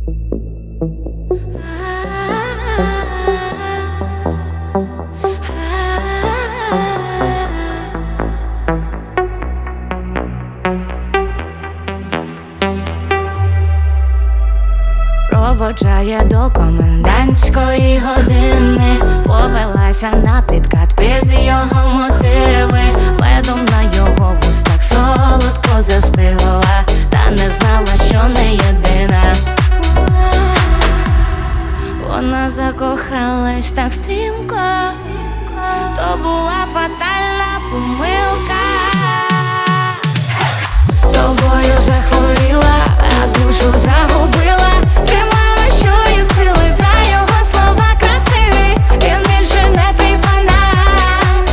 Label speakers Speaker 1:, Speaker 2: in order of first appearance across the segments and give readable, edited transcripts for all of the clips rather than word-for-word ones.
Speaker 1: Проводжає до комендантської години, повелася на підкат під його мотиви. Медом на його вустах солодко застигла, та не знала, що не єдина. Вона закохалась так стрімко, то була фатальна помилка. Тобою захворіла, а душу загубила. Тримала, що є сили за його слова красиві. Він більше не твій фанат.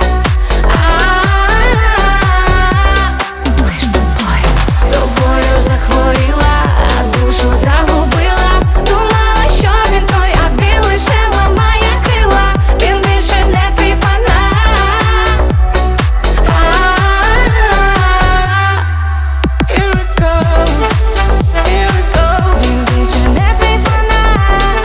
Speaker 1: Лиш тобою. Тобою захворіла, а душу загубила. Думала, що він той, а він лише ламає крила. Він більше не твій фанат. Here we go, here we go. Він більше не твій фанат.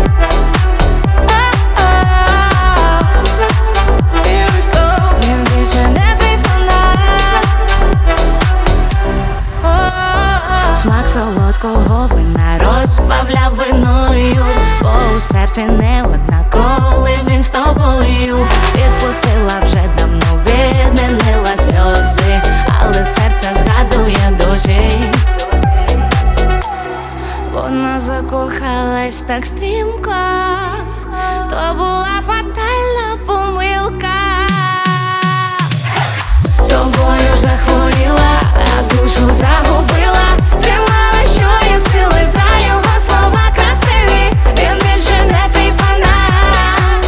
Speaker 1: Here we go. Він більше не твій фанат. Смак солодкого вина розбавляв виною, бо у серці не однаковий він з тобою. Відпустила вже давно, відмінила сльози, але серце згадує досі. Вона закохалась так стрімко, то була фатальна помилка. Тобою захворіла, а душу загубила. Тримала, що є сили за його слова красиві. Він більше не твій фанат.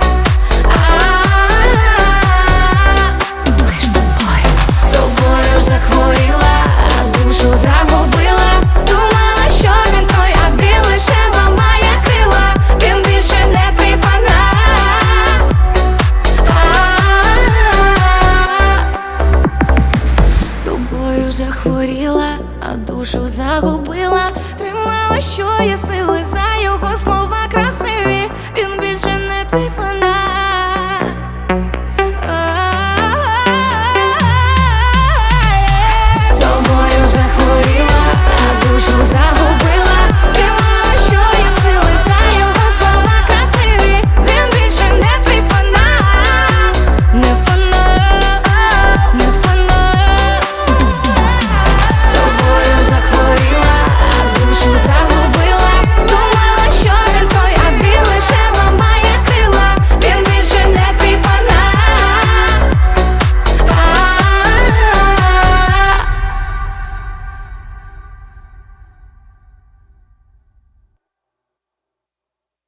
Speaker 1: Лиш тобою. Тобою захворіла, а душу загубила. Думала, що він той, а він лише ламає крила. Він більше не твій фанат. Тобою захворіла, а душу загубила. Тримала, що є сили за його слова.